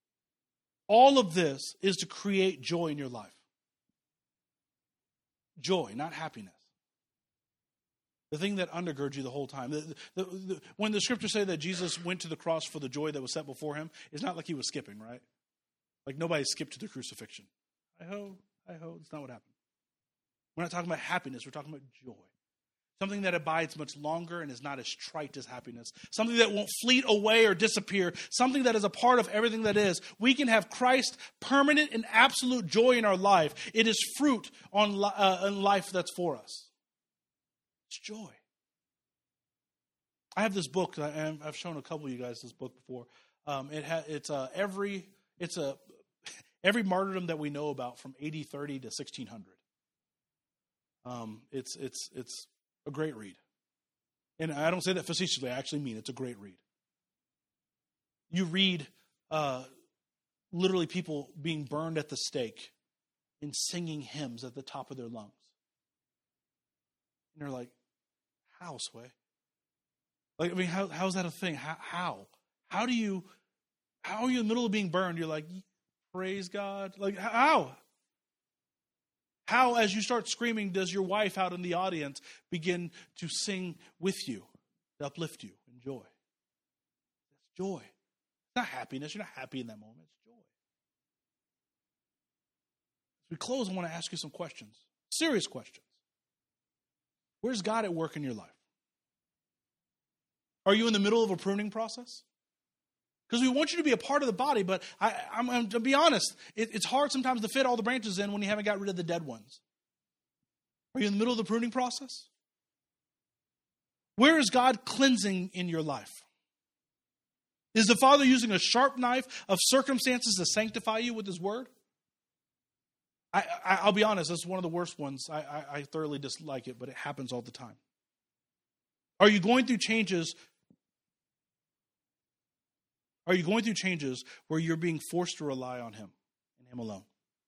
All of this is to create joy in your life. Joy, not happiness. The thing that undergirds you the whole time. The, the, the, when the scriptures say that Jesus went to the cross for the joy that was set before him, it's not like he was skipping, right? Like nobody skipped to the crucifixion. I hope, I hope. That's not what happened. We're not talking about happiness. We're talking about joy. Something that abides much longer and is not as trite as happiness. Something that won't fleet away or disappear. Something that is a part of everything that is. We can have Christ permanent and absolute joy in our life. It is fruit on uh, in life that's for us. It's joy. I have this book. I've shown a couple of you guys this book before. Um, it ha, it's uh, every it's a every martyrdom that we know about from A D thirty to sixteen hundred. Um, it's it's it's a great read, and I don't say that facetiously. I actually mean it's a great read. You read uh, literally people being burned at the stake and singing hymns at the top of their lungs, and they're like, "How, Sway? Like, I mean, how how's that a thing? How how how do you how are you in the middle of being burned? You're like, praise God. Like how?" How, as you start screaming, does your wife out in the audience begin to sing with you, to uplift you in joy? It's joy. It's not happiness. You're not happy in that moment. It's joy. As we close, I want to ask you some questions, serious questions. Where's God at work in your life? Are you in the middle of a pruning process? Because we want you to be a part of the body, but I, I'm, I'm to be honest, it, it's hard sometimes to fit all the branches in when you haven't got rid of the dead ones. Are you in the middle of the pruning process? Where is God cleansing in your life? Is the Father using a sharp knife of circumstances to sanctify you with His Word? I, I, I'll be honest, it's one of the worst ones. I, I, I thoroughly dislike it, but it happens all the time. Are you going through changes? Are you going through changes where you're being forced to rely on Him and Him alone?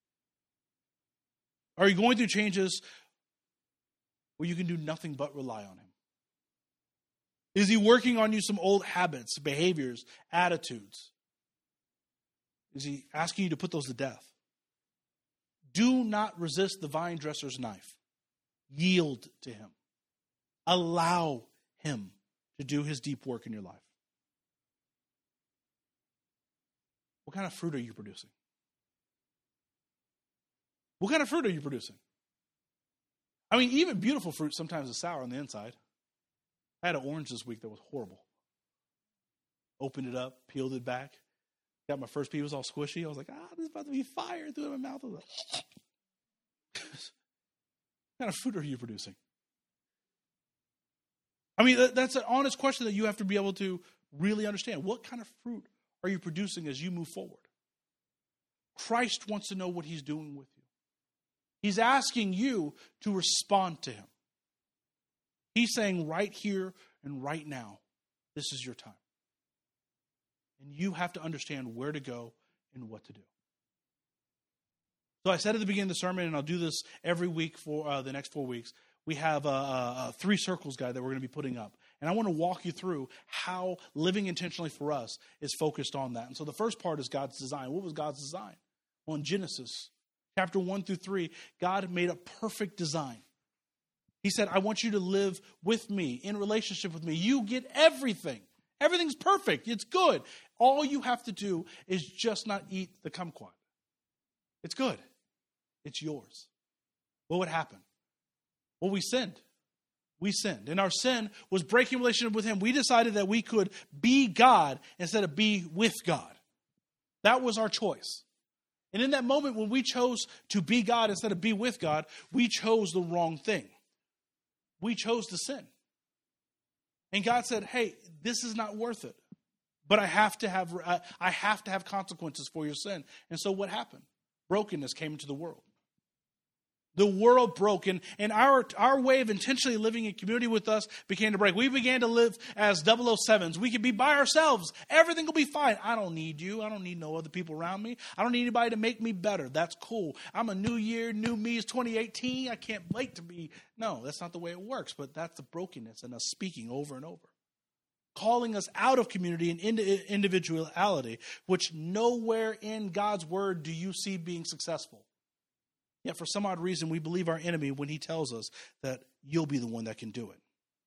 Are you going through changes where you can do nothing but rely on Him? Is He working on you some old habits, behaviors, attitudes? Is He asking you to put those to death? Do not resist the vine dresser's knife. Yield to Him. Allow Him to do His deep work in your life. What kind of fruit are you producing? What kind of fruit are you producing? I mean, even beautiful fruit sometimes is sour on the inside. I had an orange this week that was horrible. Opened it up, peeled it back. Got my first piece, it was all squishy. I was like, ah, this is about to be fire. Threw it in my mouth. I was like, what kind of fruit are you producing? I mean, that's an honest question that you have to be able to really understand. What kind of fruit are you producing as you move forward? Christ wants to know what He's doing with you. He's asking you to respond to Him. He's saying right here and right now, this is your time. And you have to understand where to go and what to do. So I said at the beginning of the sermon, and I'll do this every week for uh, the next four weeks, we have a, a, a three circles guide that we're going to be putting up. And I want to walk you through how living intentionally for us is focused on that. And so the first part is God's design. What was God's design? Well, in Genesis, chapter one through three, God made a perfect design. He said, I want you to live with me, in relationship with me. You get everything. Everything's perfect. It's good. All you have to do is just not eat the kumquat. It's good. It's yours. What would happen? Well, we sinned. We sinned. And our sin was breaking relationship with Him. We decided that we could be God instead of be with God. That was our choice. And in that moment when we chose to be God instead of be with God, we chose the wrong thing. We chose to sin. And God said, hey, this is not worth it. But I have to have I have to have consequences for your sin. And so what happened? Brokenness came into the world. The world broke, and, and our, our way of intentionally living in community with us began to break. We began to live as double oh sevens. We could be by ourselves. Everything will be fine. I don't need you. I don't need no other people around me. I don't need anybody to make me better. That's cool. I'm a new year, new me is twenty eighteen. I can't wait to be. No, that's not the way it works, but that's the brokenness and us speaking over and over. Calling us out of community and into individuality, which nowhere in God's word do you see being successful. Yet for some odd reason, we believe our enemy when he tells us that you'll be the one that can do it.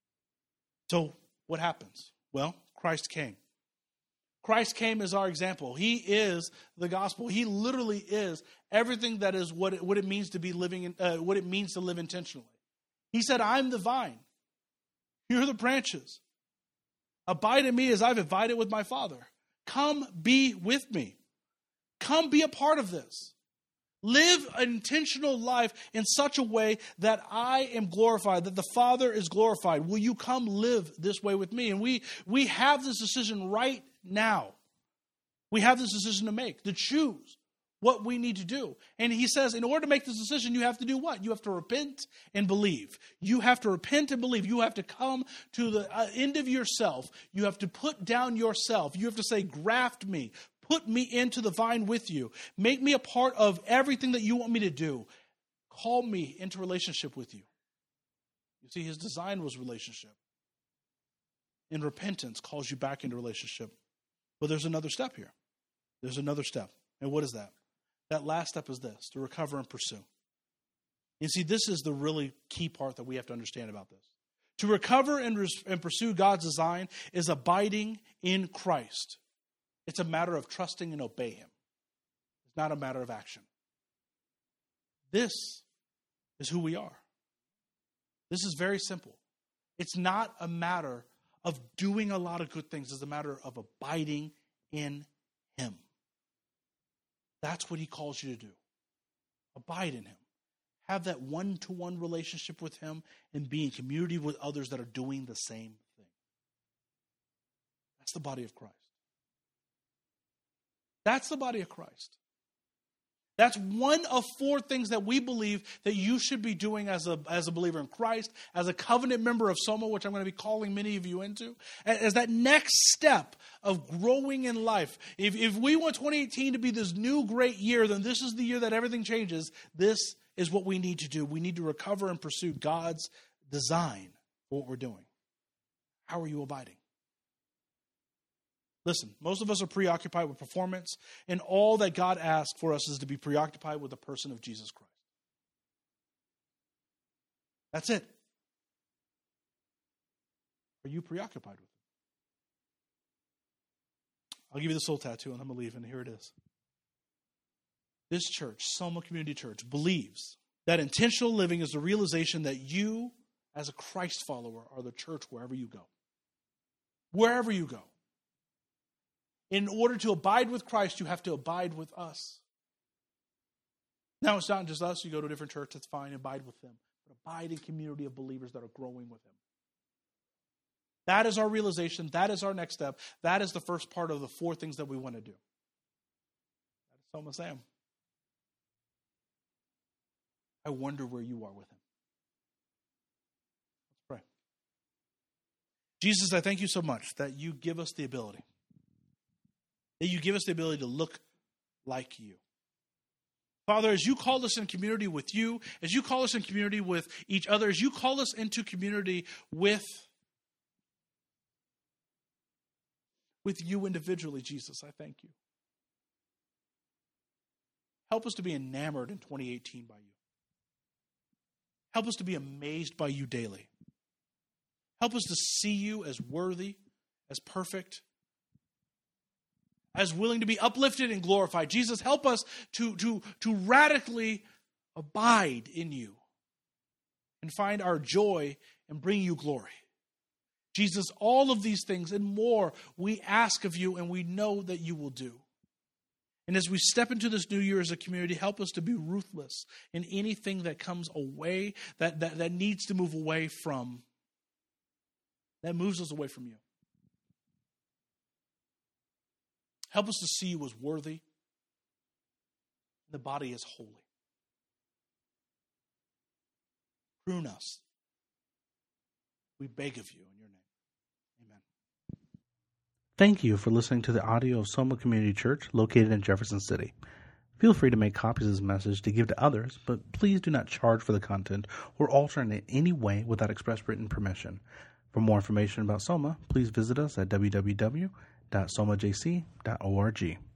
So what happens? Well, Christ came. Christ came as our example. He is the gospel. He literally is everything that is what it, what it means to be living, in, uh, what it means to live intentionally. He said, I'm the vine. You're the branches. Abide in me as I've abided with my Father. Come be with me. Come be a part of this. Live an intentional life in such a way that I am glorified, that the Father is glorified. Will you come live this way with me? And we, we have this decision right now. We have this decision to make, to choose what we need to do. And he says, in order to make this decision, you have to do what? You have to repent and believe. You have to repent and believe. You have to come to the end of yourself. You have to put down yourself. You have to say, graft me. Put me into the vine with you. Make me a part of everything that you want me to do. Call me into relationship with you. You see, his design was relationship. And repentance calls you back into relationship. But there's another step here. There's another step. And what is that? That last step is this, to recover and pursue. You see, this is the really key part that we have to understand about this. To recover and, res- and pursue God's design is abiding in Christ. It's a matter of trusting and obey him. It's not a matter of action. This is who we are. This is very simple. It's not a matter of doing a lot of good things. It's a matter of abiding in him. That's what he calls you to do. Abide in him. Have that one-to-one relationship with him and be in community with others that are doing the same thing. That's the body of Christ. That's the body of Christ. That's one of four things that we believe that you should be doing as a, as a believer in Christ, as a covenant member of Soma, which I'm going to be calling many of you into, as that next step of growing in life. If, if we want twenty eighteen to be this new great year, then this is the year that everything changes. This is what we need to do. We need to recover and pursue God's design for what we're doing. How are you abiding? Listen, most of us are preoccupied with performance, and all that God asks for us is to be preoccupied with the person of Jesus Christ. That's it. Are you preoccupied with it? I'll give you this little tattoo, and I'm going to leave, and here it is. This church, Soma Community Church, believes that intentional living is the realization that you, as a Christ follower, are the church wherever you go. Wherever you go. In order to abide with Christ, you have to abide with us. Now, it's not just us. You go to a different church, that's fine. Abide with them. But abide in community of believers that are growing with him. That is our realization. That is our next step. That is the first part of the four things that we want to do. That is Soma Sam. I wonder where you are with him. Let's pray. Jesus, I thank you so much that you give us the ability. That you give us the ability to look like you. Father, as you call us in community with you, as you call us in community with each other, as you call us into community with, with you individually, Jesus, I thank you. Help us to be enamored in twenty eighteen by you. Help us to be amazed by you daily. Help us to see you as worthy, as perfect, as willing to be uplifted and glorified. Jesus, help us to, to, to radically abide in you and find our joy and bring you glory. Jesus, all of these things and more we ask of you and we know that you will do. And as we step into this new year as a community, help us to be ruthless in anything that comes away, that, that, that needs to move away from, that moves us away from you. Help us to see you as worthy. The body is holy. Prune us. We beg of you in your name. Amen. Thank you for listening to the audio of Soma Community Church located in Jefferson City. Feel free to make copies of this message to give to others, but please do not charge for the content or alter it in any way without express written permission. For more information about Soma, please visit us at w w w dot soma j c dot org.